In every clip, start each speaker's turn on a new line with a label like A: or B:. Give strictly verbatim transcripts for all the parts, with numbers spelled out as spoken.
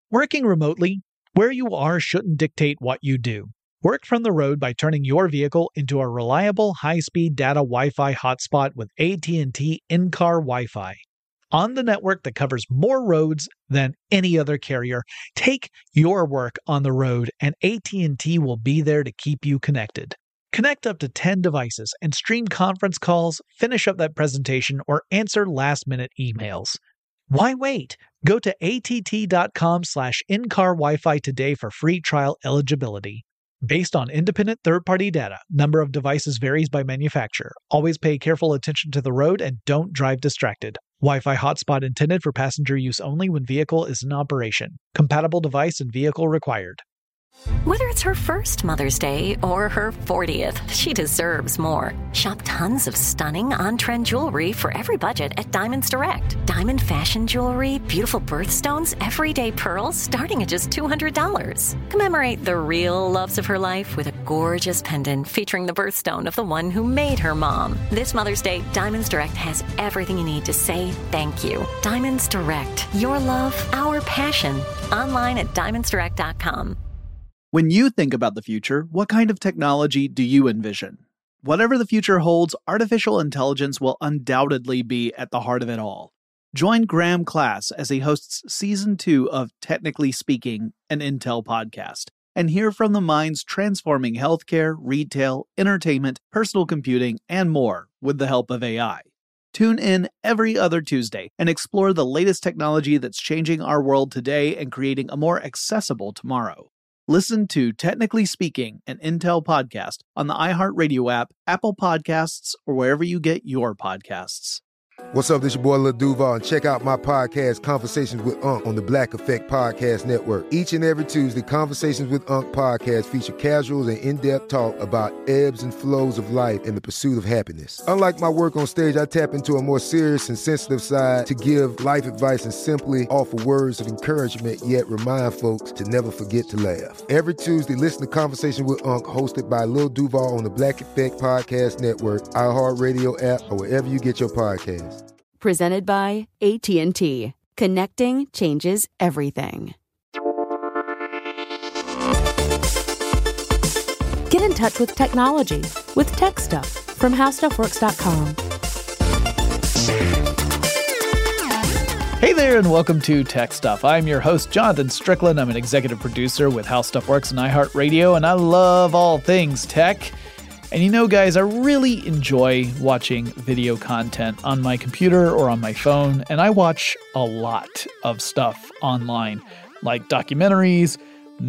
A: Working remotely, where you are shouldn't dictate what you do. Work from the road by turning your vehicle into a reliable high-speed data Wi-Fi hotspot with A T and T in-car Wi-Fi. On the network that covers more roads than any other carrier, take your work on the road and A T and T will be there to keep you connected. Connect up to ten devices and stream conference calls, finish up that presentation, or answer last-minute emails. Why wait? Go to att.com slash in-car Wi-Fi today for free trial eligibility. Based on independent third-party data, number of devices varies by manufacturer. Always pay careful attention to the road and don't drive distracted. Wi-Fi hotspot intended for passenger use only when vehicle is in operation. Compatible device and vehicle required.
B: Whether it's her first Mother's Day or her fortieth, she deserves more. Shop tons of stunning on-trend jewelry for every budget at Diamonds Direct. Diamond fashion jewelry, beautiful birthstones, everyday pearls starting at just two hundred dollars. Commemorate the real loves of her life with a gorgeous pendant featuring the birthstone of the one who made her mom. This Mother's Day, Diamonds Direct has everything you need to say thank you. Diamonds Direct. Your love, our passion. Online at diamonds direct dot com.
C: When you think about the future, what kind of technology do you envision? Whatever the future holds, artificial intelligence will undoubtedly be at the heart of it all. Join Graham Class as he hosts Season two of Technically Speaking, an Intel podcast, and hear from the minds transforming healthcare, retail, entertainment, personal computing, and more with the help of A I. Tune in every other Tuesday and explore the latest technology that's changing our world today and creating a more accessible tomorrow. Listen to Technically Speaking, an Intel podcast on the iHeartRadio app, Apple Podcasts, or wherever you get your podcasts.
D: What's up, this your boy Lil Duval, and check out my podcast, Conversations with Unc, on the Black Effect Podcast Network. Each and every Tuesday, Conversations with Unc podcast feature casual and in-depth talk about ebbs and flows of life and the pursuit of happiness. Unlike my work on stage, I tap into a more serious and sensitive side to give life advice and simply offer words of encouragement, yet remind folks to never forget to laugh. Every Tuesday, listen to Conversations with Unc, hosted by Lil Duval on the Black Effect Podcast Network, iHeartRadio app, or wherever you get your podcasts.
E: Presented by A T and T. Connecting changes everything. Get in touch with technology with Tech Stuff from how stuff works dot com.
A: Hey there, and welcome to Tech Stuff. I'm your host, Jonathan Strickland. I'm an executive producer with How Stuff Works and iHeartRadio, and I love all things tech. And you know, guys, I really enjoy watching video content on my computer or on my phone, and I watch a lot of stuff online, like documentaries,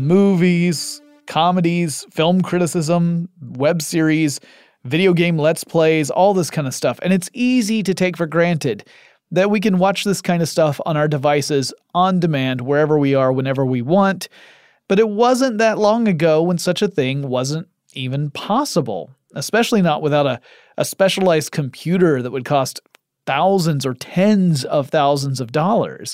A: movies, comedies, film criticism, web series, video game let's plays, all this kind of stuff. And it's easy to take for granted that we can watch this kind of stuff on our devices on demand wherever we are, whenever we want. But it wasn't that long ago when such a thing wasn't even possible, especially not without a, a specialized computer that would cost thousands or tens of thousands of dollars.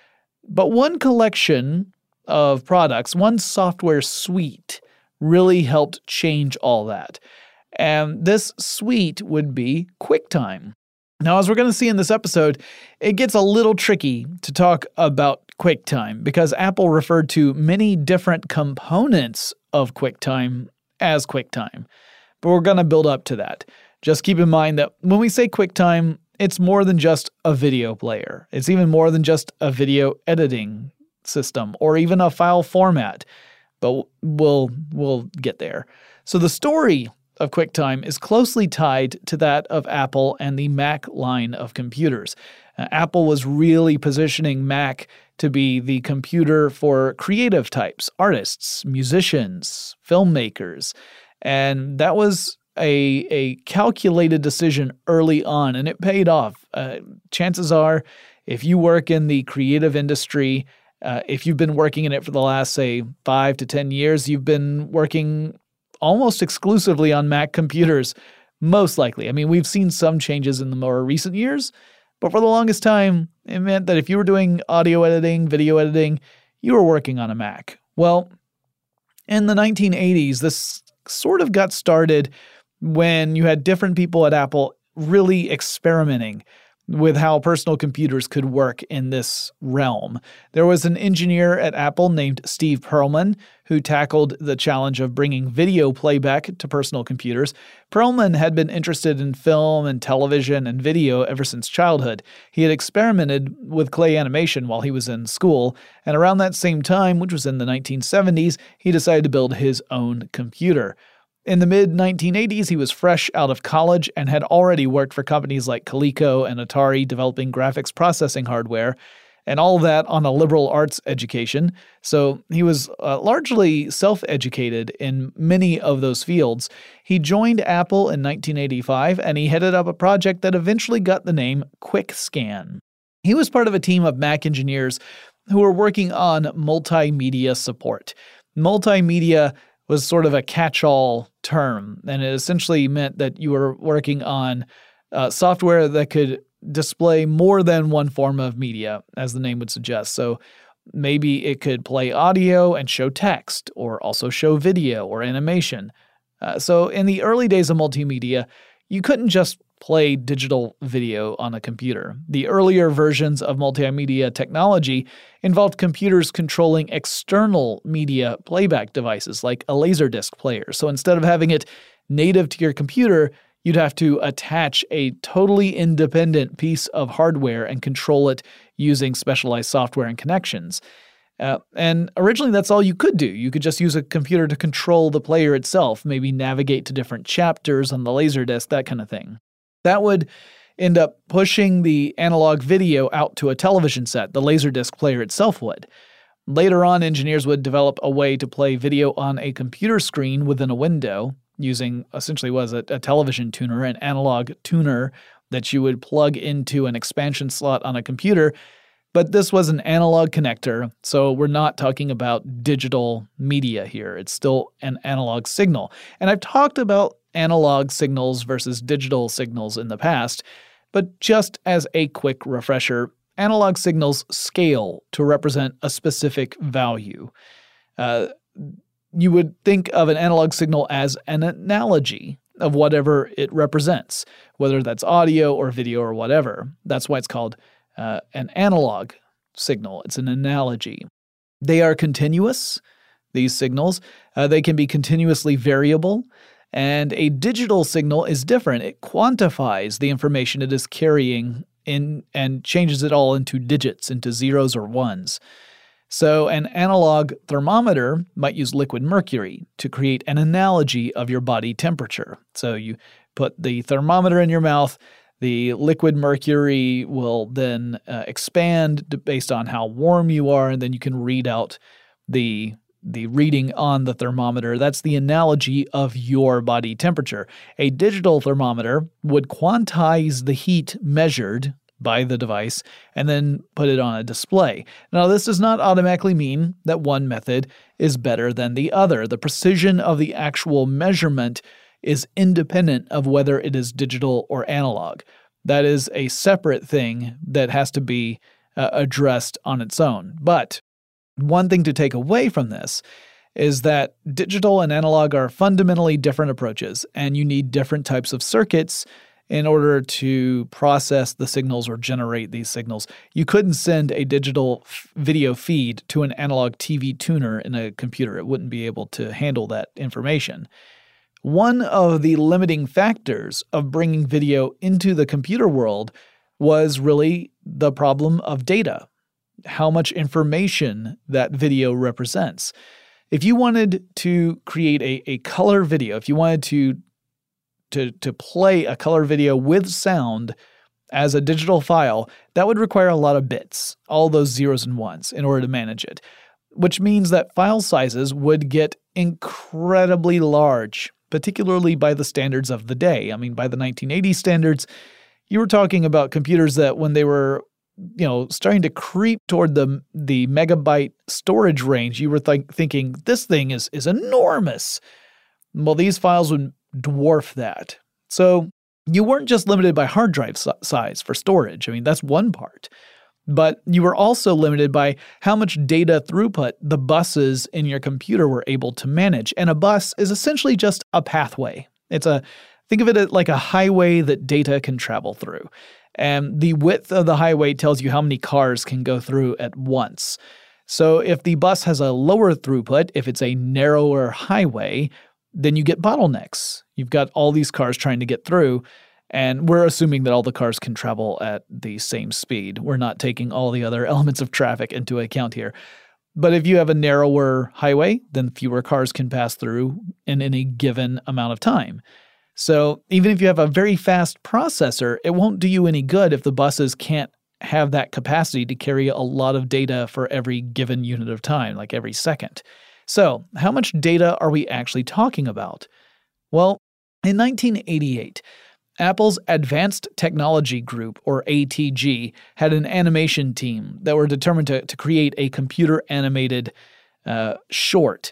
A: But one collection of products, one software suite, really helped change all that. And this suite would be QuickTime. Now, as we're going to see in this episode, it gets a little tricky to talk about QuickTime because Apple referred to many different components of QuickTime as QuickTime. But we're going to build up to that. Just keep in mind that when we say QuickTime, it's more than just a video player. It's even more than just a video editing system or even a file format. But we'll we'll get there. So the story of QuickTime is closely tied to that of Apple and the Mac line of computers. Uh, Apple was really positioning Mac to be the computer for creative types, artists, musicians, filmmakers. And that was a, a calculated decision early on, and it paid off. Uh, chances are, if you work in the creative industry, uh, if you've been working in it for the last, say, five to ten years, you've been working almost exclusively on Mac computers, most likely. I mean, we've seen some changes in the more recent years, but for the longest time, it meant that if you were doing audio editing, video editing, you were working on a Mac. Well, in the nineteen eighties, this sort of got started when you had different people at Apple really experimenting with how personal computers could work in this realm. There was an engineer at Apple named Steve Perlman who tackled the challenge of bringing video playback to personal computers. Perlman had been interested in film and television and video ever since childhood. He had experimented with clay animation while he was in school, and around that same time, which was in the nineteen seventies, he decided to build his own computer. In the mid nineteen eighties, he was fresh out of college and had already worked for companies like Coleco and Atari developing graphics processing hardware, and all that on a liberal arts education. So he was uh, largely self-educated in many of those fields. He joined Apple in nineteen eighty-five, and he headed up a project that eventually got the name QuickScan. He was part of a team of Mac engineers who were working on multimedia support. Multimedia was sort of a catch-all term, and it essentially meant that you were working on uh, software that could display more than one form of media, as the name would suggest. So maybe it could play audio and show text, or also show video or animation. Uh, so in the early days of multimedia, you couldn't just play digital video on a computer. The earlier versions of multimedia technology involved computers controlling external media playback devices like a Laserdisc player. So instead of having it native to your computer, you'd have to attach a totally independent piece of hardware and control it using specialized software and connections. Uh, and originally, that's all you could do. You could just use a computer to control the player itself, maybe navigate to different chapters on the Laserdisc, that kind of thing. That would end up pushing the analog video out to a television set. The Laserdisc player itself would. Later on, engineers would develop a way to play video on a computer screen within a window using essentially was a, a television tuner, an analog tuner that you would plug into an expansion slot on a computer. But this was an analog connector, so we're not talking about digital media here. It's still an analog signal. And I've talked about analog signals versus digital signals in the past, but just as a quick refresher, analog signals scale to represent a specific value. Uh, you would think of an analog signal as an analogy of whatever it represents, whether that's audio or video or whatever. That's why it's called uh, an analog signal. It's an analogy. They are continuous, these signals. Uh, they can be continuously variable. And a digital signal is different. It quantifies the information it is carrying in and changes it all into digits, into zeros or ones. So an analog thermometer might use liquid mercury to create an analogy of your body temperature. So you put the thermometer in your mouth, the liquid mercury will then uh, expand based on how warm you are, and then you can read out the the reading on the thermometer. That's the analogy of your body temperature. A digital thermometer would quantize the heat measured by the device and then put it on a display. Now, this does not automatically mean that one method is better than the other. The precision of the actual measurement is independent of whether it is digital or analog. That is a separate thing that has to be uh, addressed on its own. But one thing to take away from this is that digital and analog are fundamentally different approaches, and you need different types of circuits in order to process the signals or generate these signals. You couldn't send a digital f- video feed to an analog T V tuner in a computer. It wouldn't be able to handle that information. One of the limiting factors of bringing video into the computer world was really the problem of data, how much information that video represents. If you wanted to create a, a color video, if you wanted to, to, to play a color video with sound as a digital file, that would require a lot of bits, all those zeros and ones, in order to manage it, which means that file sizes would get incredibly large, particularly by the standards of the day. I mean, by the nineteen eighty standards, you were talking about computers that when they were you know, starting to creep toward the the megabyte storage range, you were th- thinking, this thing is is enormous. Well, these files would dwarf that. So you weren't just limited by hard drive si- size for storage. I mean, that's one part. But you were also limited by how much data throughput the buses in your computer were able to manage. And a bus is essentially just a pathway. It's a Think of it like a highway that data can travel through. And the width of the highway tells you how many cars can go through at once. So if the bus has a lower throughput, if it's a narrower highway, then you get bottlenecks. You've got all these cars trying to get through, and we're assuming that all the cars can travel at the same speed. We're not taking all the other elements of traffic into account here. But if you have a narrower highway, then fewer cars can pass through in any given amount of time. So even if you have a very fast processor, it won't do you any good if the buses can't have that capacity to carry a lot of data for every given unit of time, like every second. So how much data are we actually talking about? Well, in nineteen eighty-eight, Apple's Advanced Technology Group, or A T G, had an animation team that were determined to, to create a computer-animated uh, short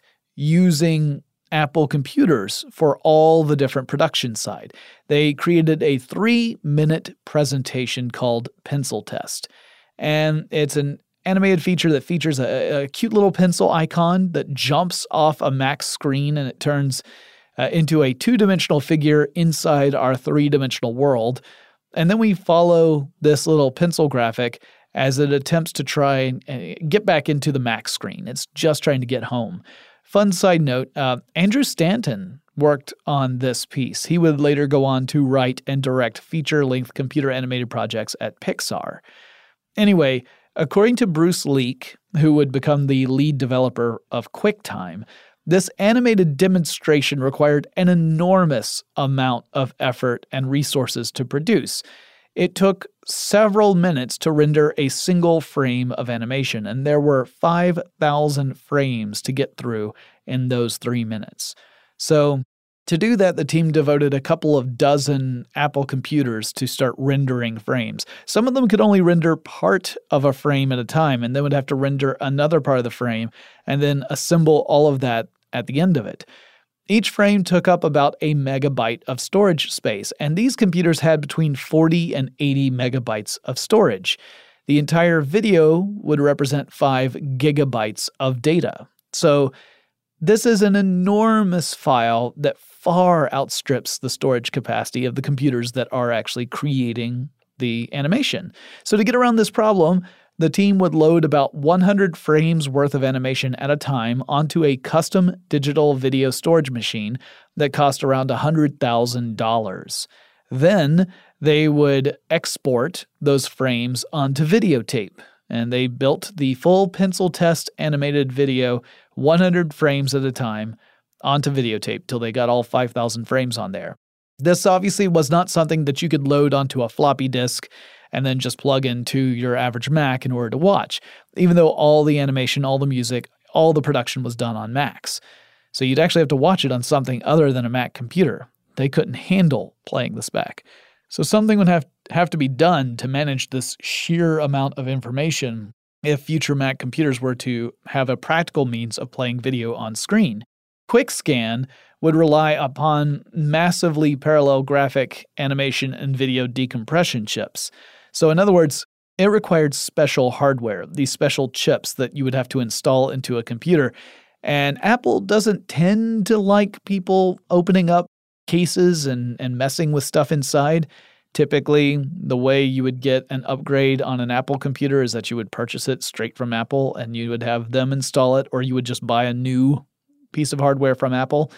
A: using Apple computers for all the different production side. They created a three-minute presentation called Pencil Test. And it's an animated feature that features a, a cute little pencil icon that jumps off a Mac screen and it turns uh, into a two-dimensional figure inside our three-dimensional world. And then we follow this little pencil graphic as it attempts to try and get back into the Mac screen. It's just trying to get home. Fun side note, uh, Andrew Stanton worked on this piece. He would later go on to write and direct feature-length computer animated projects at Pixar. Anyway, according to Bruce Leak, who would become the lead developer of QuickTime, this animated demonstration required an enormous amount of effort and resources to produce. It took several minutes to render a single frame of animation, and there were five thousand frames to get through in those three minutes. So to do that, the team devoted a couple of dozen Apple computers to start rendering frames. Some of them could only render part of a frame at a time, and then would have to render another part of the frame, and then assemble all of that at the end of it. Each frame took up about a megabyte of storage space, and these computers had between forty and eighty megabytes of storage. The entire video would represent five gigabytes of data. So this is an enormous file that far outstrips the storage capacity of the computers that are actually creating the animation. So to get around this problem, the team would load about one hundred frames worth of animation at a time onto a custom digital video storage machine that cost around one hundred thousand dollars. Then they would export those frames onto videotape, and they built the full Pencil Test animated video one hundred frames at a time onto videotape till they got all five thousand frames on there. This obviously was not something that you could load onto a floppy disk and then just plug into your average Mac in order to watch, even though all the animation, all the music, all the production was done on Macs. So you'd actually have to watch it on something other than a Mac computer. They couldn't handle playing this back. So something would have, have to be done to manage this sheer amount of information if future Mac computers were to have a practical means of playing video on screen. QuickScan would rely upon massively parallel graphic animation and video decompression chips. So in other words, it required special hardware, these special chips that you would have to install into a computer. And Apple doesn't tend to like people opening up cases and, and messing with stuff inside. Typically, the way you would get an upgrade on an Apple computer is that you would purchase it straight from Apple and you would have them install it, or you would just buy a new piece of hardware from Apple.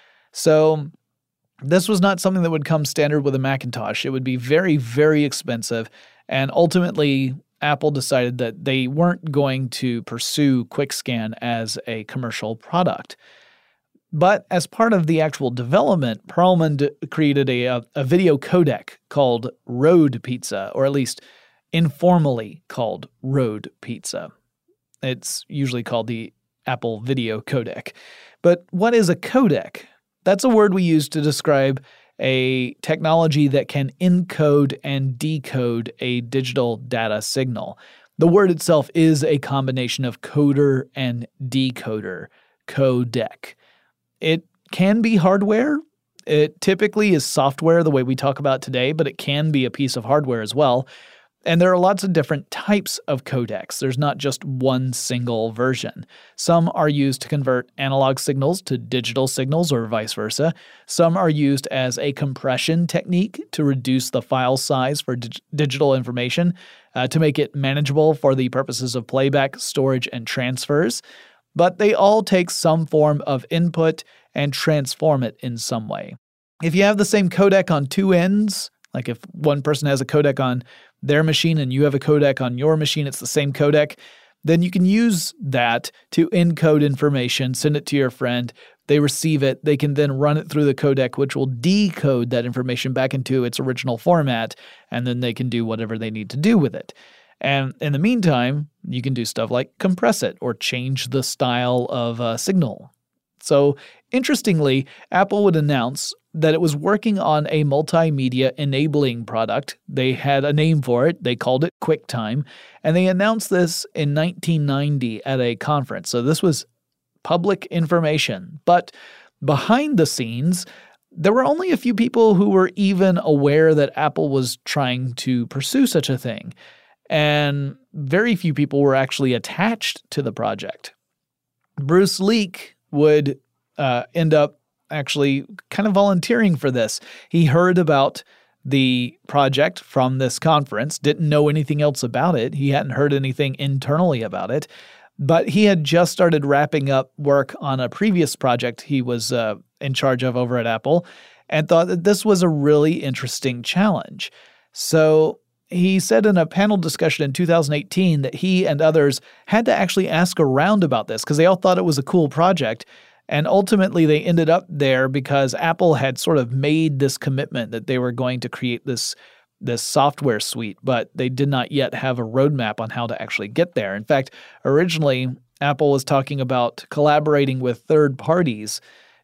A: So this was not something that would come standard with a Macintosh. It would be very, very expensive. And ultimately, Apple decided that they weren't going to pursue QuickScan as a commercial product. But as part of the actual development, Perlman d- created a, a, a video codec called Road Pizza, or at least informally called Road Pizza. It's usually called the Apple Video Codec. But what is a codec? That's a word we use to describe a technology that can encode and decode a digital data signal. The word itself is a combination of coder and decoder, codec. It can be hardware. It typically is software the way we talk about today, but it can be a piece of hardware as well. And there are lots of different types of codecs. There's not just one single version. Some are used to convert analog signals to digital signals or vice versa. Some are used as a compression technique to reduce the file size for dig- digital information uh, to make it manageable for the purposes of playback, storage, and transfers. But they all take some form of input and transform it in some way. If you have the same codec on two ends, like if one person has a codec on their machine and you have a codec on your machine, it's the same codec, then you can use that to encode information, send it to your friend, they receive it, they can then run it through the codec, which will decode that information back into its original format, and then they can do whatever they need to do with it. And in the meantime, you can do stuff like compress it or change the style of a signal. So interestingly, Apple would announce that it was working on a multimedia enabling product. They had a name for it. They called it QuickTime. And they announced this in nineteen ninety at a conference. So this was public information. But behind the scenes, there were only a few people who were even aware that Apple was trying to pursue such a thing. And very few people were actually attached to the project. Bruce Leak would uh, end up actually kind of volunteering for this. He heard about the project from this conference, didn't know anything else about it. He hadn't heard anything internally about it, but he had just started wrapping up work on a previous project he was uh, in charge of over at Apple and thought that this was a really interesting challenge. So he said in a panel discussion in two thousand eighteen that he and others had to actually ask around about this because they all thought it was a cool project. And ultimately, they ended up there because Apple had sort of made this commitment that they were going to create this, this software suite, but they did not yet have a roadmap on how to actually get there. In fact, originally, Apple was talking about collaborating with third parties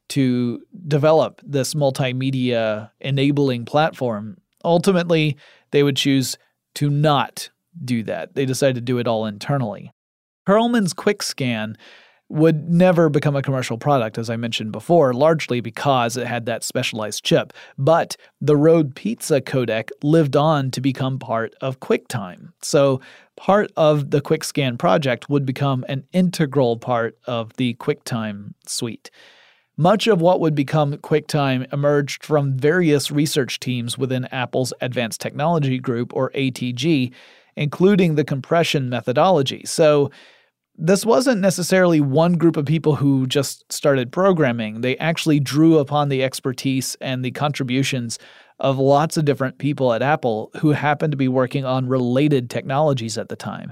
A: to develop this multimedia enabling platform. Ultimately, they would choose to not do that. They decided to do it all internally. Perelman's QuickScan would never become a commercial product, as I mentioned before, largely because it had that specialized chip. But the Rode Pizza codec lived on to become part of QuickTime. So part of the QuickScan project would become an integral part of the QuickTime suite. Much of what would become QuickTime emerged from various research teams within Apple's Advanced Technology Group, or A T G, including the compression methodology. So this wasn't necessarily one group of people who just started programming. They actually drew upon the expertise and the contributions of lots of different people at Apple who happened to be working on related technologies at the time.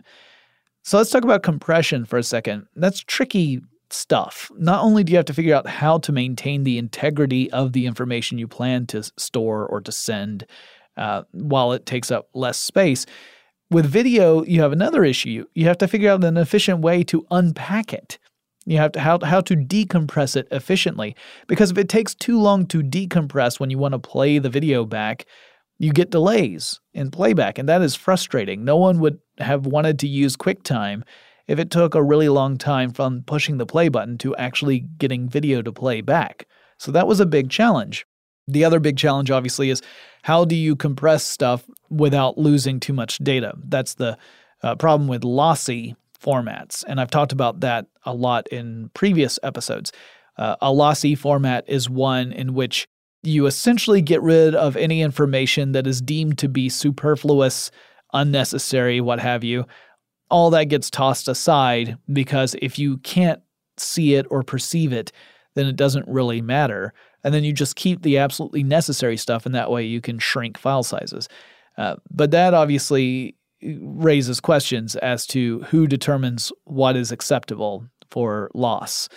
A: So let's talk about compression for a second. That's tricky stuff. Not only do you have to figure out how to maintain the integrity of the information you plan to store or to send uh, while it takes up less space, with video, you have another issue. You have to figure out an efficient way to unpack it. You have to how, how to decompress it efficiently. Because if it takes too long to decompress when you want to play the video back, you get delays in playback, and that is frustrating. No one would have wanted to use QuickTime if it took a really long time from pushing the play button to actually getting video to play back. So that was a big challenge. The other big challenge, obviously, is how do you compress stuff without losing too much data? That's the uh, problem with lossy formats, and I've talked about that a lot in previous episodes. Uh, a lossy format is one in which you essentially get rid of any information that is deemed to be superfluous, unnecessary, what have you. All that gets tossed aside because if you can't see it or perceive it, then it doesn't really matter. And then you just keep the absolutely necessary stuff, and that way you can shrink file sizes. Uh, but that obviously raises questions as to who determines what is acceptable for loss.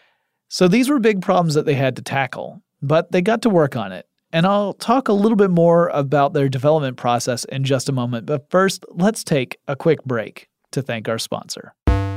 A: So these were big problems that they had to tackle, but they got to work on it. And I'll talk a little bit more about their development process in just a moment. But first, let's take a quick break to thank our sponsor.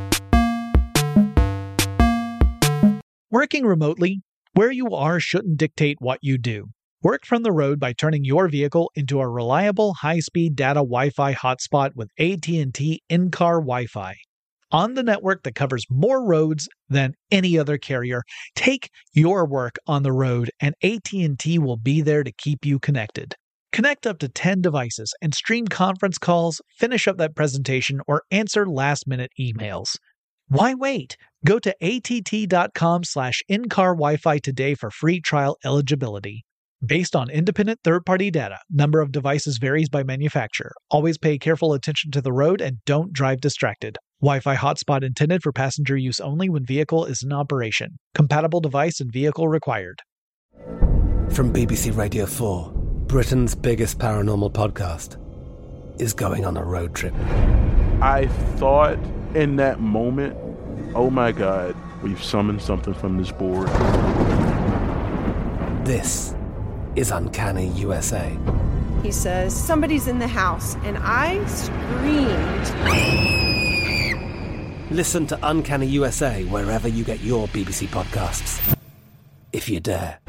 A: Working remotely, where you are shouldn't dictate what you do. Work from the road by turning your vehicle into a reliable high-speed data Wi-Fi hotspot with A T and T in-car Wi-Fi. On the network that covers more roads than any other carrier, take your work on the road and A T and T will be there to keep you connected. Connect up to ten devices and stream conference calls, finish up that presentation, or answer last-minute emails. Why wait? Go to att.com slash in-car Wi-Fi today for free trial eligibility. Based on independent third-party data, number of devices varies by manufacturer. Always pay careful attention to the road and don't drive distracted. Wi-Fi hotspot intended for passenger use only when vehicle is in operation. Compatible device and vehicle required.
F: From B B C Radio four, Britain's biggest paranormal podcast is going on a road trip.
G: I thought in that moment, oh my God, we've summoned something from this board.
F: This is Uncanny U S A.
H: He says, somebody's in the house, and I screamed.
F: Listen to Uncanny U S A wherever you get your B B C podcasts, if you dare.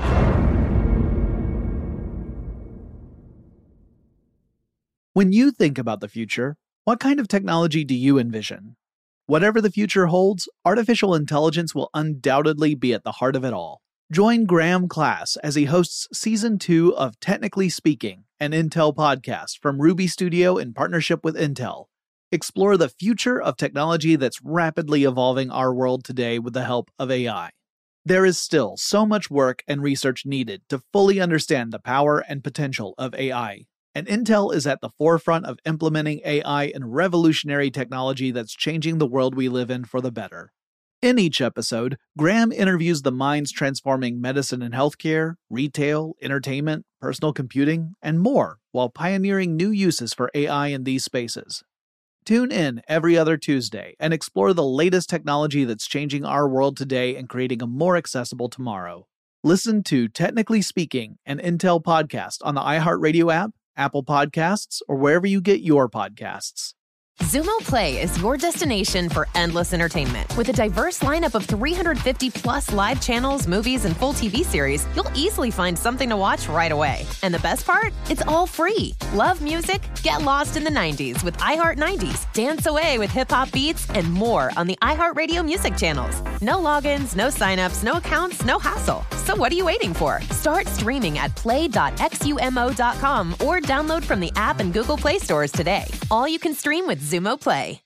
C: When you think about the future, what kind of technology do you envision? Whatever the future holds, artificial intelligence will undoubtedly be at the heart of it all. Join Graham Class as he hosts Season two of Technically Speaking, an Intel podcast from Ruby Studio in partnership with Intel. Explore the future of technology that's rapidly evolving our world today with the help of A I. There is still so much work and research needed to fully understand the power and potential of A I. And Intel is at the forefront of implementing A I in revolutionary technology that's changing the world we live in for the better. In each episode, Graham interviews the minds transforming medicine and healthcare, retail, entertainment, personal computing, and more, while pioneering new uses for A I in these spaces. Tune in every other Tuesday and explore the latest technology that's changing our world today and creating a more accessible tomorrow. Listen to Technically Speaking, an Intel podcast on the iHeartRadio app, Apple Podcasts, or wherever you get your podcasts.
I: Xumo Play is your destination for endless entertainment. With a diverse lineup of three hundred fifty plus live channels, movies, and full T V series, you'll easily find something to watch right away. And the best part? It's all free. Love music? Get lost in the nineties with iHeart nineties. Dance away with hip-hop beats and more on the iHeartRadio music channels. No logins, no signups, no accounts, no hassle. So what are you waiting for? Start streaming at play dot xumo dot com or download from the app and Google Play stores today. All you can stream with Xumo Play.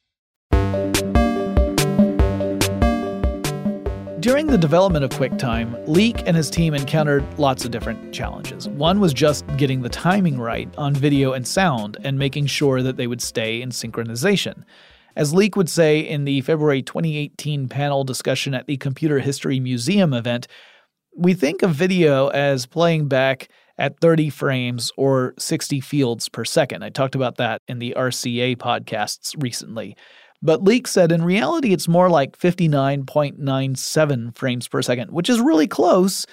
A: During the development of QuickTime, Leak and his team encountered lots of different challenges. One was just getting the timing right on video and sound and making sure that they would stay in synchronization. As Leak would say in the February twenty eighteen panel discussion at the Computer History Museum event, we think of video as playing back at thirty frames or sixty fields per second. I talked about that in the R C A podcasts recently. But Leak said in reality it's more like fifty-nine point nine seven frames per second, which is really close,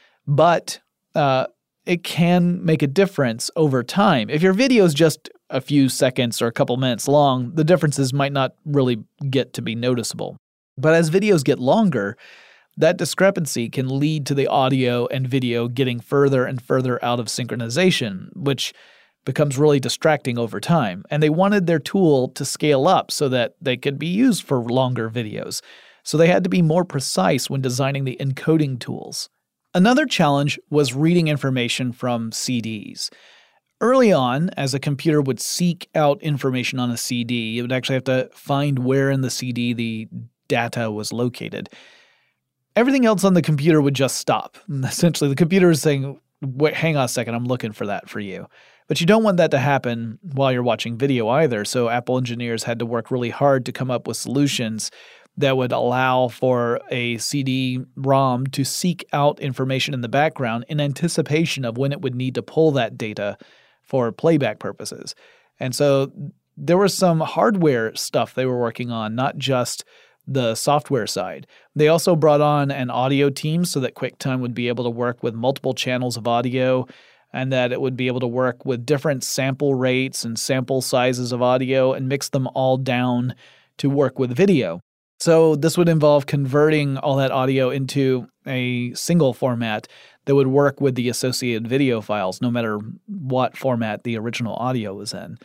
A: but uh, it can make a difference over time. If your video is just a few seconds or a couple minutes long, the differences might not really get to be noticeable. But as videos get longer, that discrepancy can lead to the audio and video getting further and further out of synchronization, which becomes really distracting over time. And they wanted their tool to scale up so that they could be used for longer videos. So they had to be more precise when designing the encoding tools. Another challenge was reading information from C Ds. Early on, as a computer would seek out information on a C D, it would actually have to find where in the C D the data was located. Everything else on the computer would just stop. And essentially, the computer is saying, wait, hang on a second, I'm looking for that for you. But you don't want that to happen while you're watching video either, so Apple engineers had to work really hard to come up with solutions that would allow for a C D ROM to seek out information in the background in anticipation of when it would need to pull that data for playback purposes. And so there was some hardware stuff they were working on, not just the software side. They also brought on an audio team so that QuickTime would be able to work with multiple channels of audio and that it would be able to work with different sample rates and sample sizes of audio and mix them all down to work with video. So this would involve converting all that audio into a single format that would work with the associated video files, no matter what format the original audio was in.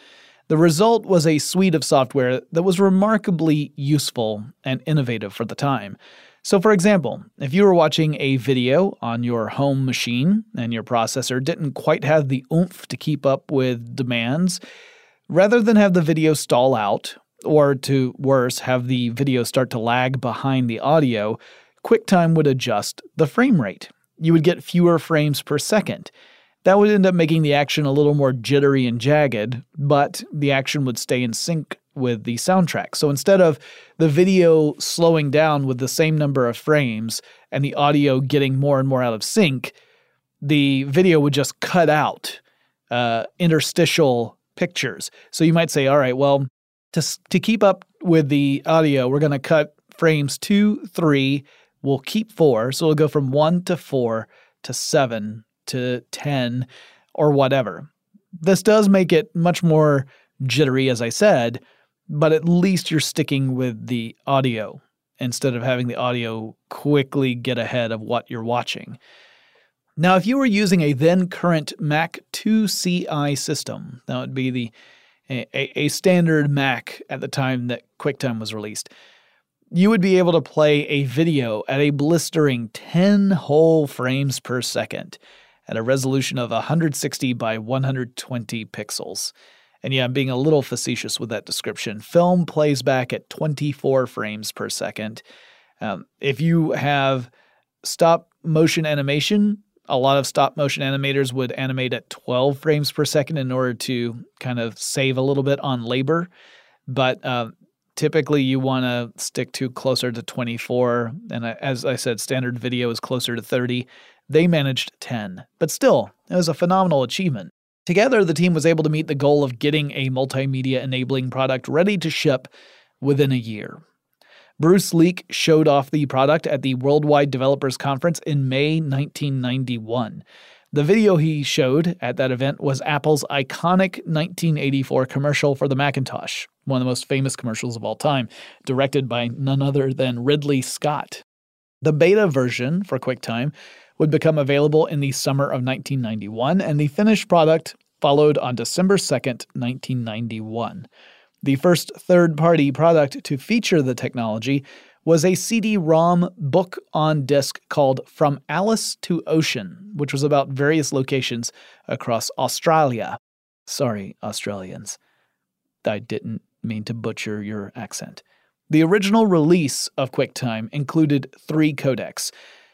A: The result was a suite of software that was remarkably useful and innovative for the time. So for example, if you were watching a video on your home machine and your processor didn't quite have the oomph to keep up with demands, rather than have the video stall out, or to worse, have the video start to lag behind the audio, QuickTime would adjust the frame rate. You would get fewer frames per second. That would end up making the action a little more jittery and jagged, but the action would stay in sync with the soundtrack. So instead of the video slowing down with the same number of frames and the audio getting more and more out of sync, the video would just cut out uh, interstitial pictures. So you might say, all right, well, to, to keep up with the audio, we're going to cut frames two, three, we'll keep four. So it'll go from one to four to seven to ten or whatever. This does make it much more jittery, as I said, but at least you're sticking with the audio instead of having the audio quickly get ahead of what you're watching. Now, if you were using a then current Mac two C I system, that would be the a, a standard Mac at the time that QuickTime was released, you would be able to play a video at a blistering ten whole frames per second at a resolution of one hundred sixty by one hundred twenty pixels. And yeah, I'm being a little facetious with that description. Film plays back at twenty-four frames per second. Um, if you have stop motion animation, a lot of stop motion animators would animate at twelve frames per second in order to kind of save a little bit on labor. But uh, typically you want to stick to closer to twenty-four. And as I said, standard video is closer to thirty. They managed ten. But still, it was a phenomenal achievement. Together, the team was able to meet the goal of getting a multimedia-enabling product ready to ship within a year. Bruce Leak showed off the product at the Worldwide Developers Conference in May nineteen ninety-one. The video he showed at that event was Apple's iconic nineteen eighty-four commercial for the Macintosh, one of the most famous commercials of all time, directed by none other than Ridley Scott. The beta version for QuickTime would become available in the summer of nineteen ninety-one, and the finished product followed on December second, nineteen ninety-one. The first third-party product to feature the technology was a C D ROM book on disc called From Alice to Ocean, which was about various locations across Australia. Sorry, Australians. I didn't mean to butcher your accent. The original release of QuickTime included three codecs.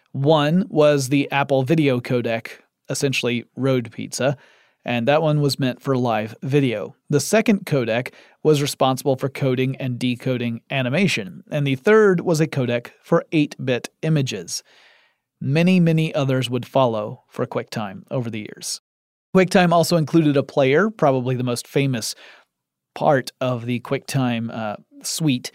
A: One was the Apple Video Codec, essentially Road Pizza, and that one was meant for live video. The second codec was responsible for coding and decoding animation, and the third was a codec for eight-bit images. Many, many others would follow for QuickTime over the years. QuickTime also included a player, probably the most famous part of the QuickTime uh, suite.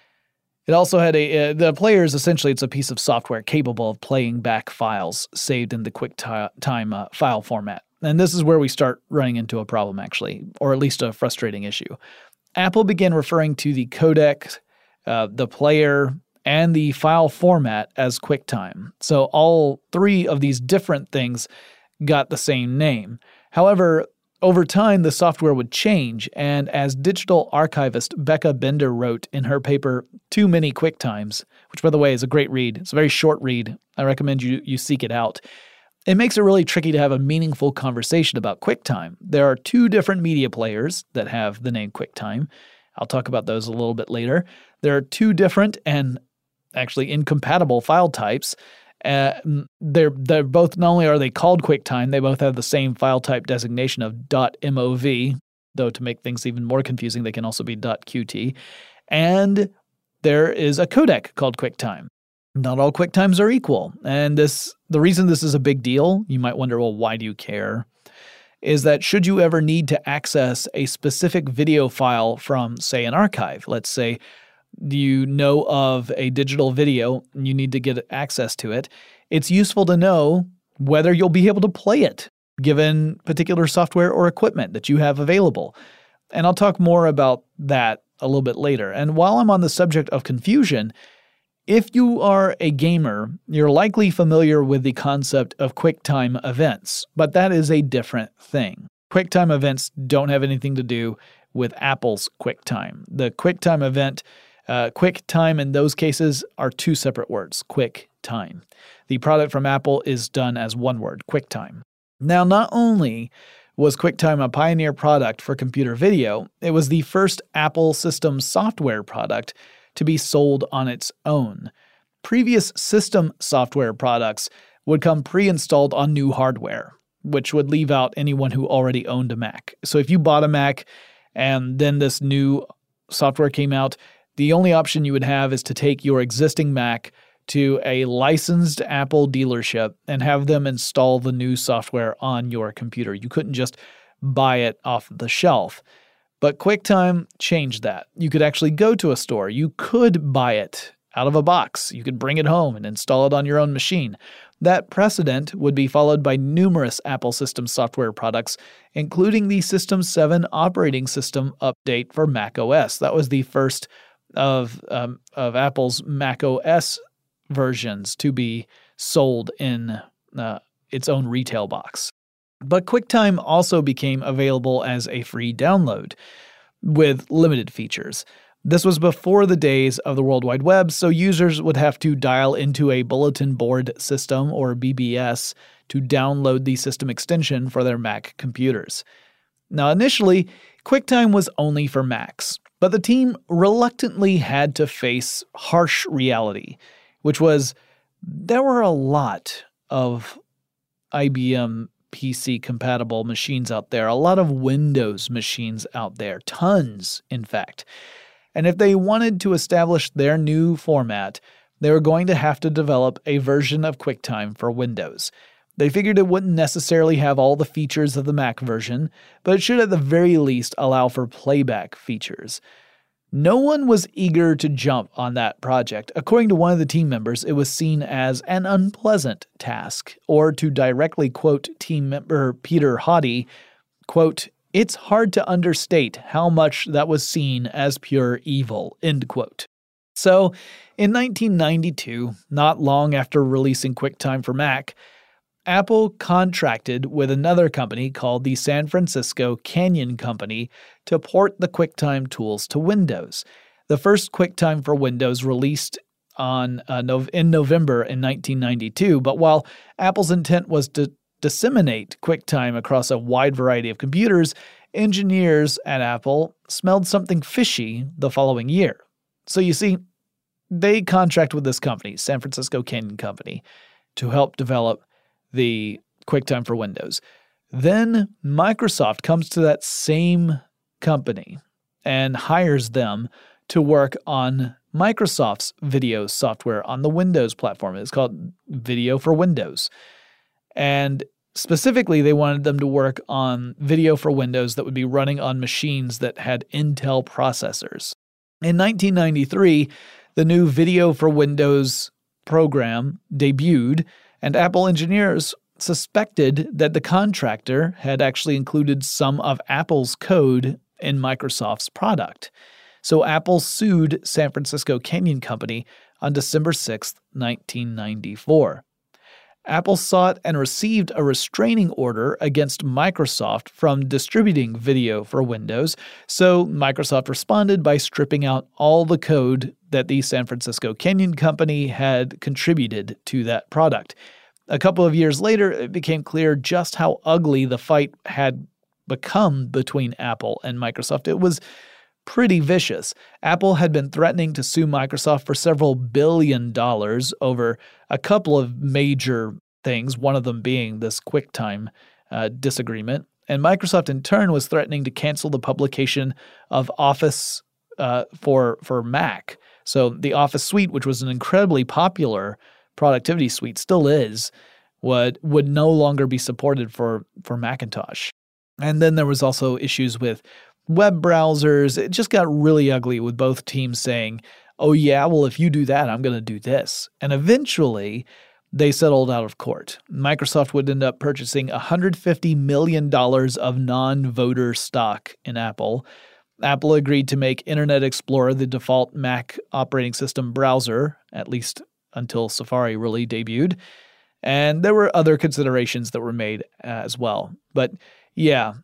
A: It also had a, uh, the player is essentially, it's a piece of software capable of playing back files saved in the QuickTime uh, file format. And this is where we start running into a problem, actually, or at least a frustrating issue. Apple began referring to the codec, uh, the player, and the file format as QuickTime. So all three of these different things got the same name. However, over time, the software would change, and as digital archivist Becca Bender wrote in her paper, Too Many QuickTimes, which, by the way, is a great read. It's a very short read. I recommend you, you seek it out. It makes it really tricky to have a meaningful conversation about QuickTime. There are two different media players that have the name QuickTime. I'll talk about those a little bit later. There are two different and actually incompatible file types. Uh, they're they're both, not only are they called QuickTime, they both have the same file type designation of .mov, though to make things even more confusing, they can also be .qt. And there is a codec called QuickTime. Not all QuickTimes are equal, and this the reason this is a big deal, you might wonder, well, why do you care, is that should you ever need to access a specific video file from, say, an archive, let's say you know of a digital video and you need to get access to it, it's useful to know whether you'll be able to play it, given particular software or equipment that you have available. And I'll talk more about that a little bit later. And while I'm on the subject of confusion, if you are a gamer, you're likely familiar with the concept of QuickTime events, but that is a different thing. QuickTime events don't have anything to do with Apple's QuickTime. The QuickTime event, uh, QuickTime in those cases are two separate words, QuickTime. The product from Apple is done as one word, QuickTime. Now, not only was QuickTime a pioneer product for computer video, it was the first Apple system software product to be sold on its own. Previous system software products would come pre-installed on new hardware, which would leave out anyone who already owned a Mac. So if you bought a Mac and then this new software came out, the only option you would have is to take your existing Mac to a licensed Apple dealership and have them install the new software on your computer. You couldn't just buy it off the shelf. But QuickTime changed that. You could actually go to a store. You could buy it out of a box. You could bring it home and install it on your own machine. That precedent would be followed by numerous Apple system software products, including the System seven operating system update for macOS. That was the first of um, of Apple's macOS versions to be sold in uh, its own retail box. But QuickTime also became available as a free download with limited features. This was before the days of the World Wide Web, so users would have to dial into a bulletin board system, or B B S, to download the system extension for their Mac computers. Now, initially, QuickTime was only for Macs, but the team reluctantly had to face harsh reality, which was there were a lot of I B M P C-compatible machines out there, a lot of Windows machines out there, tons, in fact. And if they wanted to establish their new format, they were going to have to develop a version of QuickTime for Windows. They figured it wouldn't necessarily have all the features of the Mac version, but it should at the very least allow for playback features. No one was eager to jump on that project. According to one of the team members, it was seen as an unpleasant task, or to directly quote team member Peter Hoddy, quote, "It's hard to understate how much that was seen as pure evil," end quote. So, in nineteen ninety-two, not long after releasing QuickTime for Mac, Apple contracted with another company called the San Francisco Canyon Company to port the QuickTime tools to Windows. The first QuickTime for Windows released on uh, no- in November in nineteen ninety-two, but while Apple's intent was to disseminate QuickTime across a wide variety of computers, engineers at Apple smelled something fishy the following year. So you see, they contract with this company, San Francisco Canyon Company, to help develop the QuickTime for Windows. Then Microsoft comes to that same company and hires them to work on Microsoft's video software on the Windows platform. It's called Video for Windows. And specifically, they wanted them to work on video for Windows that would be running on machines that had Intel processors. In nineteen ninety-three, the new Video for Windows program debuted, and Apple engineers suspected that the contractor had actually included some of Apple's code in Microsoft's product. So Apple sued San Francisco Canyon Company on December sixth, nineteen ninety-four. Apple sought and received a restraining order against Microsoft from distributing video for Windows, so Microsoft responded by stripping out all the code that the San Francisco Canyon Company had contributed to that product. A couple of years later, it became clear just how ugly the fight had become between Apple and Microsoft. It was pretty vicious. Apple had been threatening to sue Microsoft for several billion dollars over a couple of major things, one of them being this QuickTime uh, disagreement. And Microsoft, in turn, was threatening to cancel the publication of Office uh, for, for Mac. So the Office suite, which was an incredibly popular productivity suite, still is, would, would no longer be supported for, for Macintosh. And then there was also issues with web browsers. It just got really ugly with both teams saying, oh yeah, well, if you do that, I'm going to do this. And eventually, they settled out of court. Microsoft would end up purchasing one hundred fifty million dollars of non-voter stock in Apple. Apple agreed to make Internet Explorer the default Mac operating system browser, at least until Safari really debuted. And there were other considerations that were made as well. But yeah,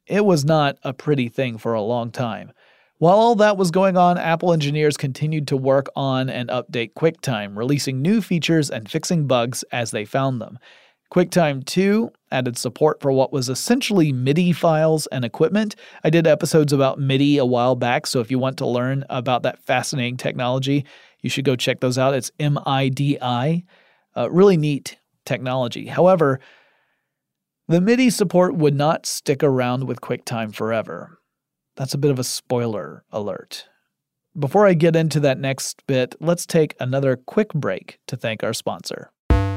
A: It was not a pretty thing for a long time. While all that was going on, Apple engineers continued to work on and update QuickTime, releasing new features and fixing bugs as they found them. QuickTime two added support for what was essentially MIDI files and equipment. I did episodes about MIDI a while back, so if you want to learn about that fascinating technology, you should go check those out. It's M I D I. Uh, really neat technology. However, the MIDI support would not stick around with QuickTime forever. That's a bit of a spoiler alert. Before I get into that next bit, let's take another quick break to thank our sponsor.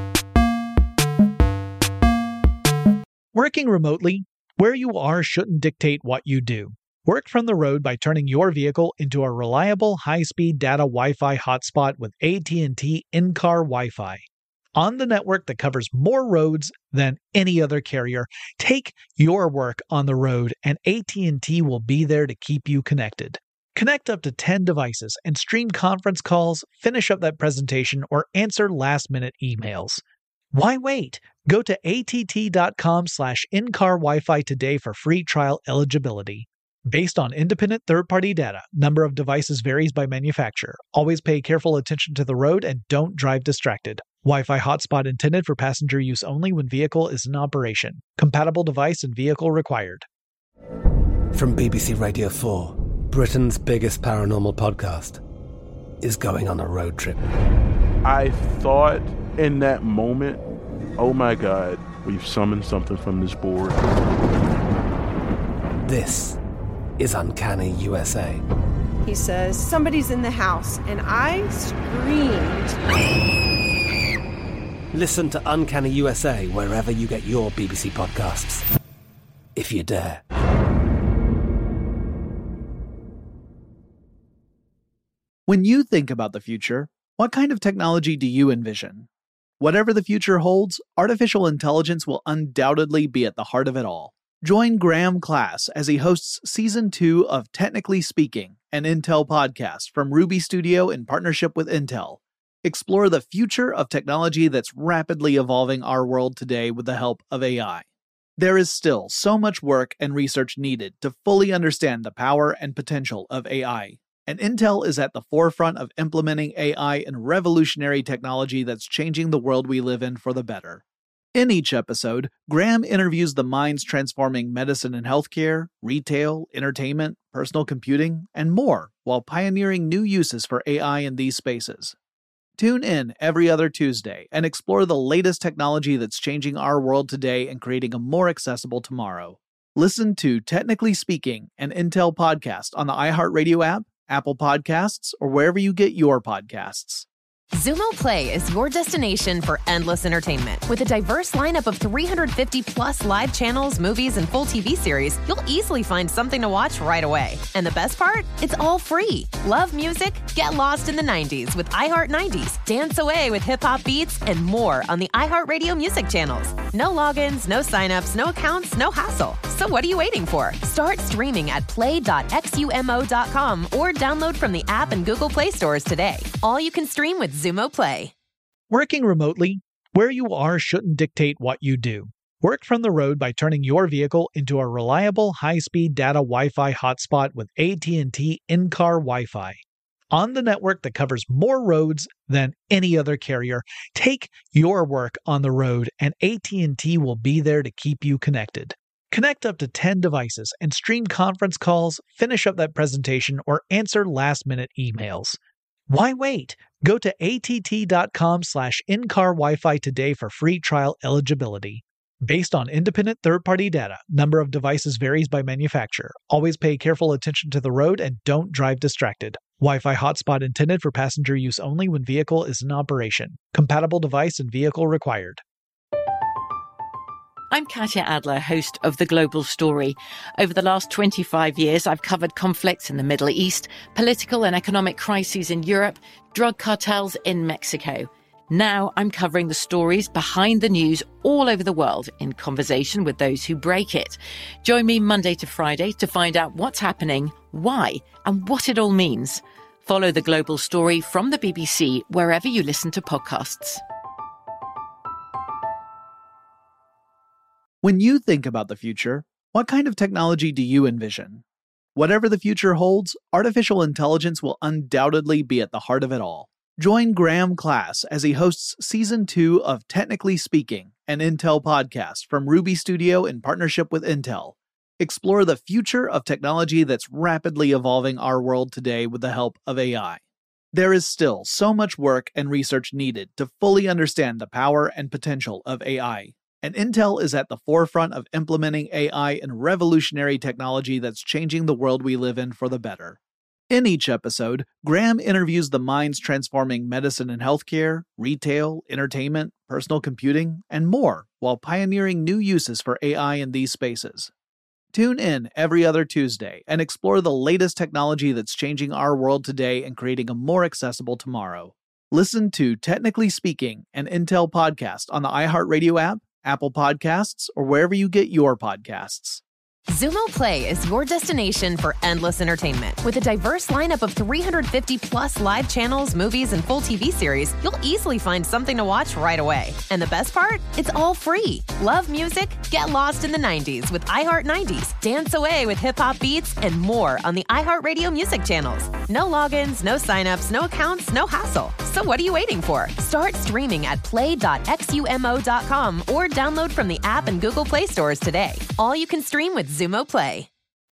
A: Working remotely, where you are shouldn't dictate what you do. Work from the road by turning your vehicle into a reliable, high-speed data Wi-Fi hotspot with A T and T in-car Wi-Fi. On the network that covers more roads than any other carrier, take your work on the road and A T and T will be there to keep you connected. Connect up to ten devices and stream conference calls, finish up that presentation, or answer last-minute emails. Why wait? Go to att.com slash in-car Wi-Fi today for free trial eligibility. Based on independent third-party data, number of devices varies by manufacturer. Always pay careful attention to the road and don't drive distracted. Wi-Fi hotspot intended for passenger use only when vehicle is in operation. Compatible device and vehicle required.
F: From B B C Radio four, Britain's biggest paranormal podcast is going on a road trip.
G: I thought in that moment, oh my God, we've summoned something from this board.
F: This is Uncanny U S A.
H: He says, somebody's in the house, and I screamed.
F: Listen to Uncanny U S A wherever you get your B B C podcasts, if you dare.
C: When you think about the future, what kind of technology do you envision? Whatever the future holds, artificial intelligence will undoubtedly be at the heart of it all. Join Graham Class as he hosts Season two of Technically Speaking, an Intel podcast from Ruby Studio in partnership with Intel. Explore the future of technology that's rapidly evolving our world today with the help of A I. There is still so much work and research needed to fully understand the power and potential of A I, and Intel is at the forefront of implementing A I in revolutionary technology that's changing the world we live in for the better. In each episode, Graham interviews the minds transforming medicine and healthcare, retail, entertainment, personal computing, and more, while pioneering new uses for A I in these spaces. Tune in every other Tuesday and explore the latest technology that's changing our world today and creating a more accessible tomorrow. Listen to Technically Speaking, an Intel podcast on the iHeartRadio app, Apple Podcasts, or wherever you get your podcasts.
I: Zumo Play is your destination for endless entertainment. With a diverse lineup of three hundred fifty plus live channels, movies, and full T V series, you'll easily find something to watch right away. And the best part? It's all free. Love music? Get lost in the nineties with iHeart nineties. Dance away with hip-hop beats and more on the iHeartRadio music channels. No logins, no signups, no accounts, no hassle. So what are you waiting for? Start streaming at play dot x u m o dot com or download from the app and Google Play stores today. All you can stream with Zumo Play.
A: Working remotely, where you are shouldn't dictate what you do. Work from the road by turning your vehicle into a reliable, high-speed data Wi-Fi hotspot with A T and T in-car Wi-Fi. On the network that covers more roads than any other carrier, take your work on the road and A T and T will be there to keep you connected. Connect up to ten devices and stream conference calls, finish up that presentation, or answer last-minute emails. Why wait? Go to att.com slash in-car Wi-Fi today for free trial eligibility. Based on independent third-party data, number of devices varies by manufacturer. Always pay careful attention to the road and don't drive distracted. Wi-Fi hotspot intended for passenger use only when vehicle is in operation. Compatible device and vehicle required.
J: I'm Katya Adler, host of The Global Story. Over the last twenty-five years, I've covered conflicts in the Middle East, political and economic crises in Europe, drug cartels in Mexico. Now I'm covering the stories behind the news all over the world in conversation with those who break it. Join me Monday to Friday to find out what's happening, why, and what it all means. Follow The Global Story from the B B C wherever you listen to podcasts.
C: When you think about the future, What kind of technology do you envision? Whatever the future holds, artificial intelligence will undoubtedly be at the heart of it all. Join Graham Class as he hosts Season two of Technically Speaking, an Intel podcast from Ruby Studio in partnership with Intel. Explore the future of technology that's rapidly evolving our world today with the help of A I. There is still so much work and research needed to fully understand the power and potential of A I, and Intel is at the forefront of implementing A I in revolutionary technology that's changing the world we live in for the better. In each episode, Graham interviews the minds transforming medicine and healthcare, retail, entertainment, personal computing, and more, while pioneering new uses for A I in these spaces. Tune in every other Tuesday and explore the latest technology that's changing our world today and creating a more accessible tomorrow. Listen to Technically Speaking, an Intel podcast on the iHeartRadio app, Apple Podcasts, or wherever you get your podcasts.
I: Xumo Play is your destination for endless entertainment. With a diverse lineup of three hundred fifty plus live channels, movies, and full T V series, you'll easily find something to watch right away. And the best part? It's all free. Love music? Get lost in the nineties with iHeart nineties. Dance away with hip-hop beats and more on the iHeartRadio music channels. No logins, no signups, no accounts, no hassle. So what are you waiting for? Start streaming at play dot xumo dot com or download from the app and Google Play stores today. All you can stream with Xumo Play.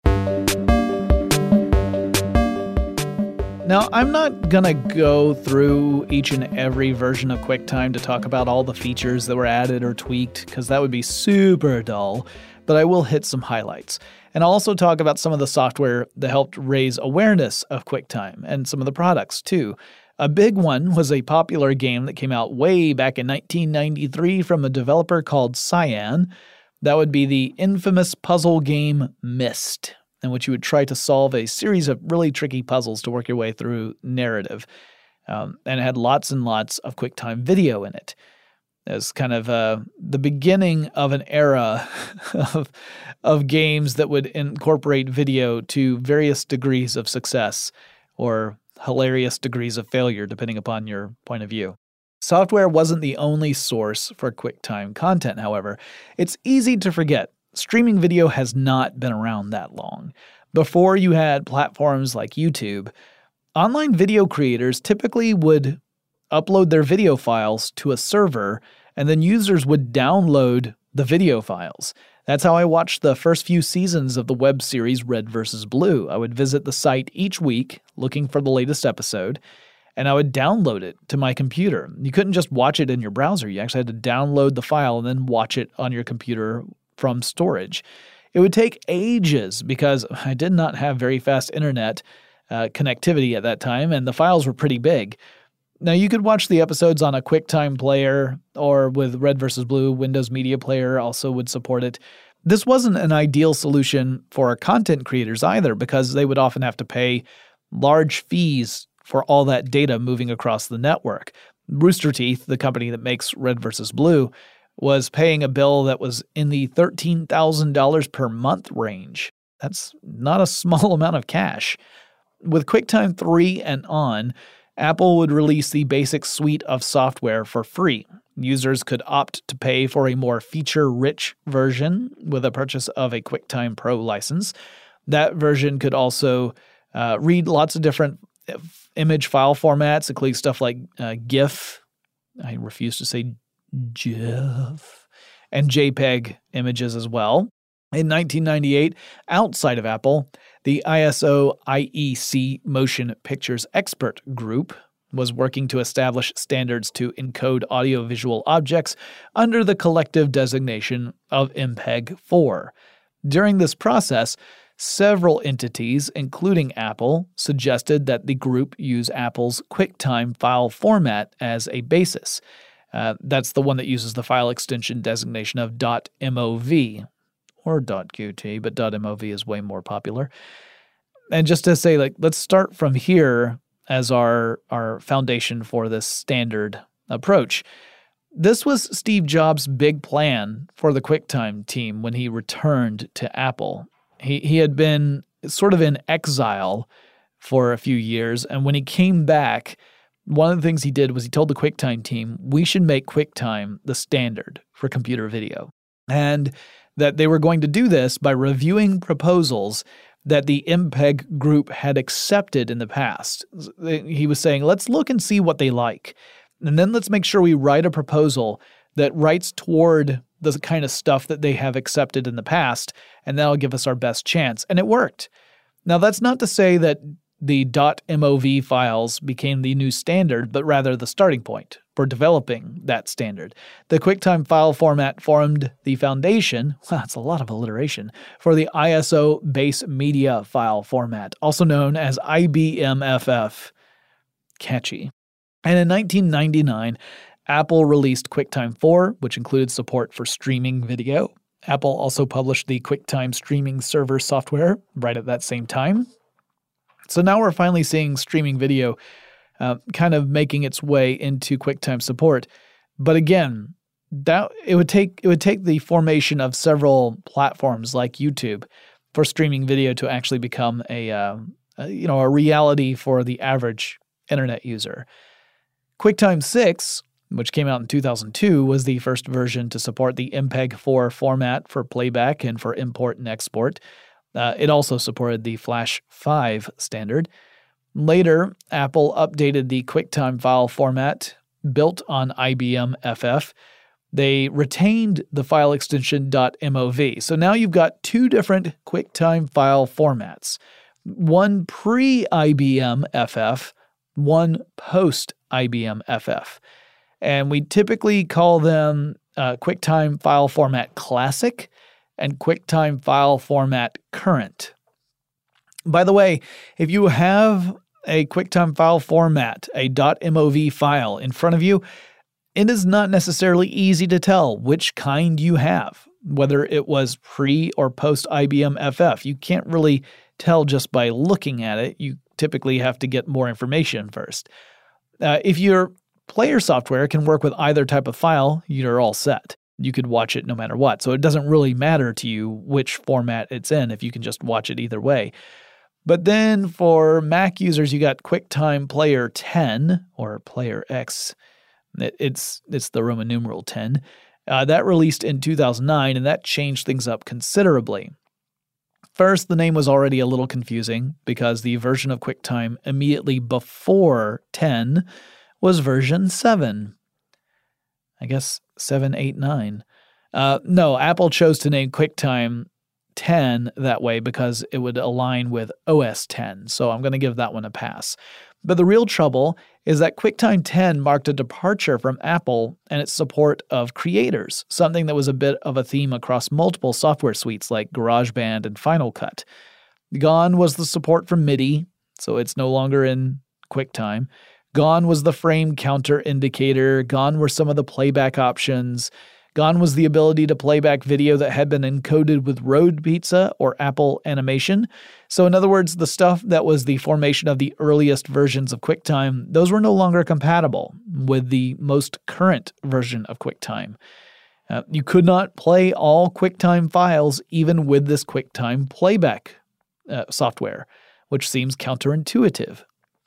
A: Now, I'm not going to go through each and every version of QuickTime to talk about all the features that were added or tweaked, because that would be super dull, but I will hit some highlights. And I'll also talk about some of the software that helped raise awareness of QuickTime and some of the products, too. A big one was a popular game that came out way back in nineteen ninety-three from a developer called Cyan. That would be the infamous puzzle game Myst, in which you would try to solve a series of really tricky puzzles to work your way through narrative. Um, and it had lots and lots of QuickTime video in it. As kind of uh, the beginning of an era of, of games that would incorporate video to various degrees of success or hilarious degrees of failure, depending upon your point of view. Software wasn't the only source for QuickTime content, however. It's easy to forget. Streaming video has not been around that long. Before you had platforms like YouTube, online video creators typically would upload their video files to a server, and then users would download the video files. That's how I watched the first few seasons of the web series Red versus. Blue. I would visit the site each week looking for the latest episode, and I would download it to my computer. You couldn't just watch it in your browser. You actually had to download the file and then watch it on your computer from storage. It would take ages because I did not have very fast internet uh, connectivity at that time, and the files were pretty big. Now, you could watch the episodes on a QuickTime player, or with Red versus. Blue, Windows Media Player also would support it. This wasn't an ideal solution for content creators either, because they would often have to pay large fees for all that data moving across the network. Rooster Teeth, the company that makes Red versus. Blue, was paying a bill that was in the thirteen thousand dollars per month range. That's not a small amount of cash. With QuickTime three and on, Apple would release the basic suite of software for free. Users could opt to pay for a more feature-rich version with a purchase of a QuickTime Pro license. That version could also uh, read lots of different image file formats, including stuff like uh, GIF, I refuse to say GIF, and JPEG images as well. In nineteen ninety-eight, outside of Apple, the I S O I E C Motion Pictures Expert Group was working to establish standards to encode audiovisual objects under the collective designation of M P E G four. During this process, several entities, including Apple, suggested that the group use Apple's QuickTime file format as a basis. Uh, that's the one that uses the file extension designation of .mov, or .qt, but .mov is way more popular. And just to say, like, let's start from here as our, our foundation for this standard approach. This was Steve Jobs' big plan for the QuickTime team when he returned to Apple. He he had been sort of in exile for a few years, and when he came back, one of the things he did was he told the QuickTime team, we should make QuickTime the standard for computer video. And that they were going to do this by reviewing proposals that the M P E G group had accepted in the past. He was saying, let's look and see what they like. And then let's make sure we write a proposal that writes toward the kind of stuff that they have accepted in the past, and that'll give us our best chance. And it worked. Now, that's not to say that the .mov files became the new standard, but rather the starting point for developing that standard. The QuickTime file format formed the foundation, wow, that's a lot of alliteration, for the I S O base media file format, also known as I B M F F. Catchy. And in nineteen ninety-nine, Apple released QuickTime four, which included support for streaming video. Apple also published the QuickTime streaming server software right at that same time. So now we're finally seeing streaming video uh, kind of making its way into QuickTime support. But again, that it would take it would take the formation of several platforms like YouTube for streaming video to actually become a, uh, a you know a reality for the average internet user. QuickTime six, which came out in two thousand two, was the first version to support the M P E G four format for playback and for import and export. Uh, it also supported the Flash five standard. Later, Apple updated the QuickTime file format built on I B M F F. They retained the file extension .mov. So now you've got two different QuickTime file formats. One pre-I B M F F, one post-I B M F F. And we typically call them uh, QuickTime File Format Classic and QuickTime File Format Current. By the way, if you have a QuickTime file format, a .mov file in front of you, it is not necessarily easy to tell which kind you have, whether it was pre or post-I B M F F. You can't really tell just by looking at it. You typically have to get more information first. Uh, if your player software can work with either type of file, you're all set. You could watch it no matter what. So it doesn't really matter to you which format it's in if you can just watch it either way. But then for Mac users, you got QuickTime Player ten or Player X. It, it's it's the Roman numeral ten. Uh, that released in two thousand nine, and that changed things up considerably. First, the name was already a little confusing because the version of QuickTime immediately before ten was version seven. I guess seven, eight, nine. Uh, no, Apple chose to name QuickTime ten that way because it would align with O S ten, so I'm going to give that one a pass. But the real trouble is that QuickTime ten marked a departure from Apple and its support of creators, something that was a bit of a theme across multiple software suites like GarageBand and Final Cut. Gone was the support for MIDI, so it's no longer in QuickTime. Gone was the frame counter indicator. Gone were some of the playback options. Gone was the ability to play back video that had been encoded with Road Pizza or Apple Animation. So in other words, the stuff that was the formation of the earliest versions of QuickTime, those were no longer compatible with the most current version of QuickTime. Uh, you could not play all QuickTime files even with this QuickTime playback uh, software, which seems counterintuitive.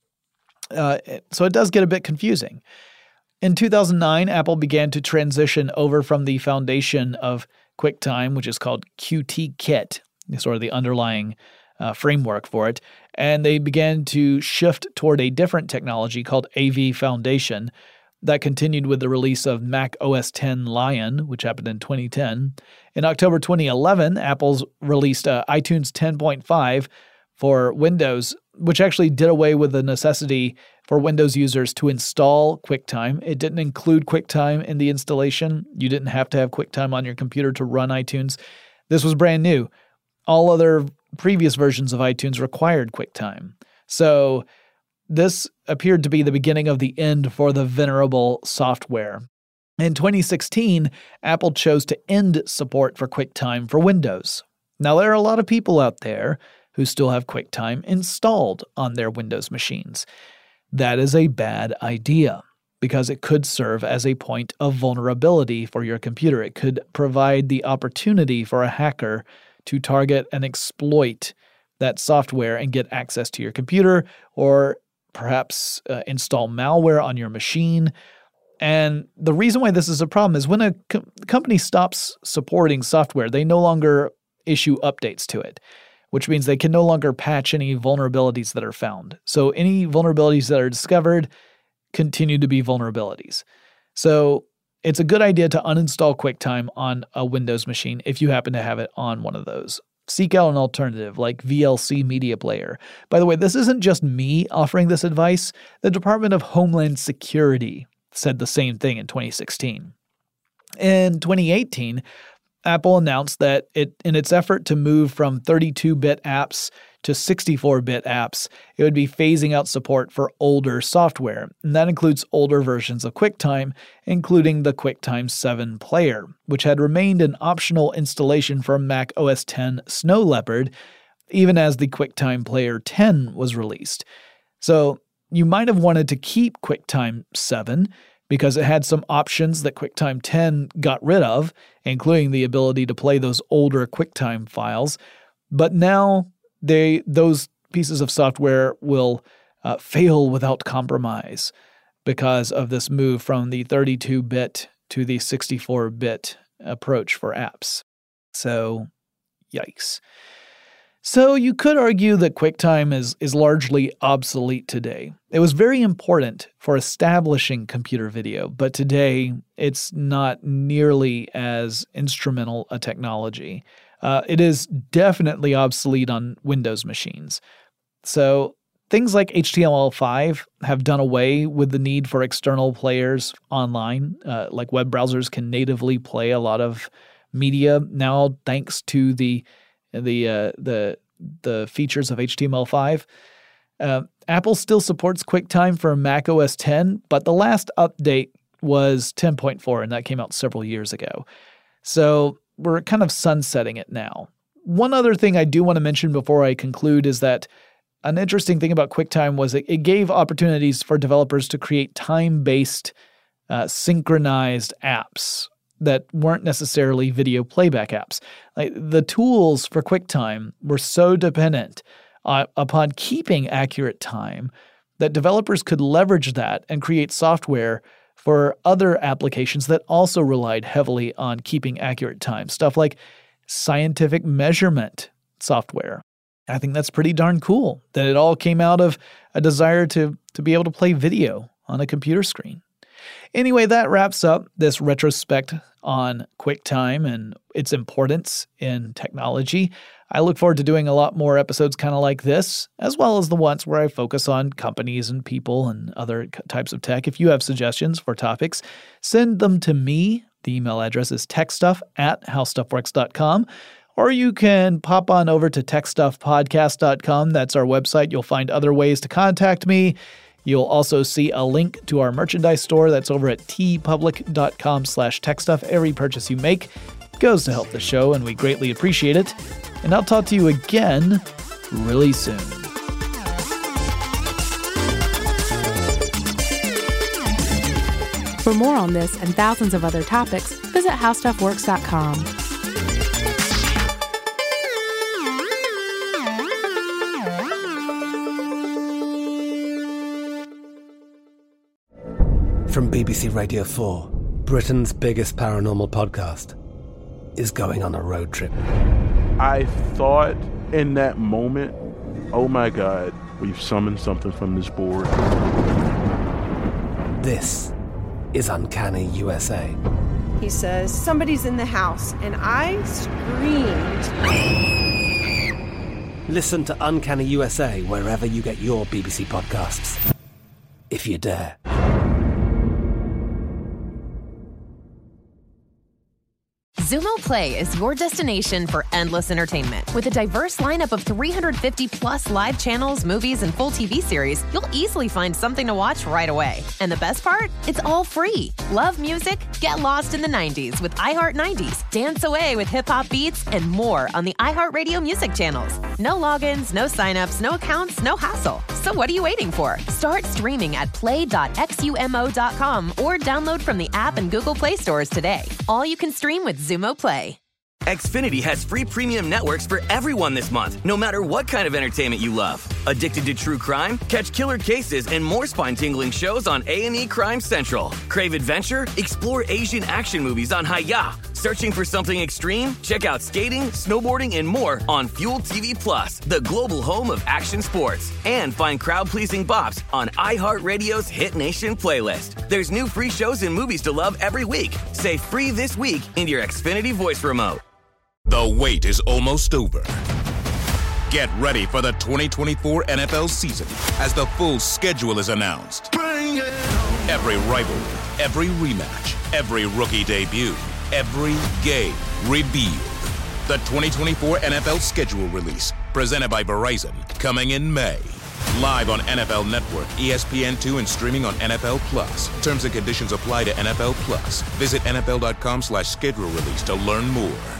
A: Uh, so it does get a bit confusing. In two thousand nine, Apple began to transition over from the foundation of QuickTime, which is called Qt-Kit, sort of the underlying uh, framework for it, and they began to shift toward a different technology called A V Foundation that continued with the release of Mac O S X Lion, which happened in twenty ten. In October twenty eleven, Apple's released uh, iTunes ten point five for Windows, which actually did away with the necessity for Windows users to install QuickTime. It didn't include QuickTime in the installation. You didn't have to have QuickTime on your computer to run iTunes. This was brand new. All other previous versions of iTunes required QuickTime. So this appeared to be the beginning of the end for the venerable software. In twenty sixteen, Apple chose to end support for QuickTime for Windows. Now, there are a lot of people out there who still have QuickTime installed on their Windows machines. That is a bad idea because it could serve as a point of vulnerability for your computer. It could provide the opportunity for a hacker to target and exploit that software and get access to your computer, or perhaps uh, install malware on your machine. And the reason why this is a problem is when a co- company stops supporting software, they no longer issue updates to it, which means they can no longer patch any vulnerabilities that are found. So any vulnerabilities that are discovered continue to be vulnerabilities. So it's a good idea to uninstall QuickTime on a Windows machine if you happen to have it on one of those. Seek out an alternative like V L C Media Player. By the way, this isn't just me offering this advice. The Department of Homeland Security said the same thing in twenty sixteen. In twenty eighteen, Apple announced that it, in its effort to move from thirty-two bit apps to sixty-four bit apps, it would be phasing out support for older software, and that includes older versions of QuickTime, including the QuickTime seven player, which had remained an optional installation for Mac O S X Snow Leopard, even as the QuickTime Player ten was released. So you might have wanted to keep QuickTime seven, because it had some options that QuickTime ten got rid of, including the ability to play those older QuickTime files. But now they those pieces of software will uh, fail without compromise because of this move from the thirty-two bit to the sixty-four bit approach for apps. So, yikes. So you could argue that QuickTime is, is largely obsolete today. It was very important for establishing computer video, but today it's not nearly as instrumental a technology. Uh, it is definitely obsolete on Windows machines. So things like H T M L five have done away with the need for external players online. Uh, like web browsers can natively play a lot of media now thanks to the the uh, the the features of H T M L five. Uh, Apple still supports QuickTime for Mac O S X, but the last update was ten point four, and that came out several years ago. So we're kind of sunsetting it now. One other thing I do want to mention before I conclude is that an interesting thing about QuickTime was it, it gave opportunities for developers to create time-based, uh, synchronized apps that weren't necessarily video playback apps. Like, the tools for QuickTime were so dependent uh, upon keeping accurate time that developers could leverage that and create software for other applications that also relied heavily on keeping accurate time. Stuff like scientific measurement software. I think that's pretty darn cool that it all came out of a desire to, to be able to play video on a computer screen. Anyway, that wraps up this retrospect on QuickTime and its importance in technology. I look forward to doing a lot more episodes kind of like this, as well as the ones where I focus on companies and people and other types of tech. If you have suggestions for topics, send them to me. The email address is techstuff at howstuffworks dot com. Or you can pop on over to tech stuff podcast dot com. That's our website. You'll find other ways to contact me. You'll also see a link to our merchandise store that's over at tpublic.com slash techstuff. Every purchase you make goes to help the show, and we greatly appreciate it. And I'll talk to you again really soon.
K: For more on this and thousands of other topics, visit how stuff works dot com.
F: From B B C Radio four, Britain's biggest paranormal podcast is going on a road trip.
G: I thought in that moment, oh my God, we've summoned something from this board.
F: This is Uncanny U S A.
H: He says, somebody's in the house, and I screamed.
F: Listen to Uncanny U S A wherever you get your B B C podcasts, if you dare.
I: Xumo Play is your destination for endless entertainment. With a diverse lineup of three hundred fifty plus live channels, movies, and full T V series, you'll easily find something to watch right away. And the best part? It's all free. Love music? Get lost in the nineties with iHeart nineties. Dance away with hip-hop beats and more on the iHeartRadio music channels. No logins, no signups, no accounts, no hassle. So what are you waiting for? Start streaming at play dot xumo dot com or download from the app and Google Play stores today. All you can stream with Xumo Play.
L: Xfinity has free premium networks for everyone this month, no matter what kind of entertainment you love. Addicted to true crime? Catch killer cases and more spine-tingling shows on A and E Crime Central. Crave adventure? Explore Asian action movies on Hi-Ya. Searching for something extreme? Check out skating, snowboarding, and more on Fuel T V Plus, the global home of action sports. And find crowd-pleasing bops on iHeartRadio's Hit Nation playlist. There's new free shows and movies to love every week. Say free this week in your Xfinity voice remote.
M: The wait is almost over. Get ready for the twenty twenty-four N F L season as the full schedule is announced. Bring it on. Every rivalry, every rematch, every rookie debut, every game revealed. The twenty twenty-four N F L schedule release, presented by Verizon, coming in May. Live on N F L Network, E S P N two, and streaming on N F L Plus. Terms and conditions apply to N F L Plus. Visit N F L dot com slash schedule release to learn more.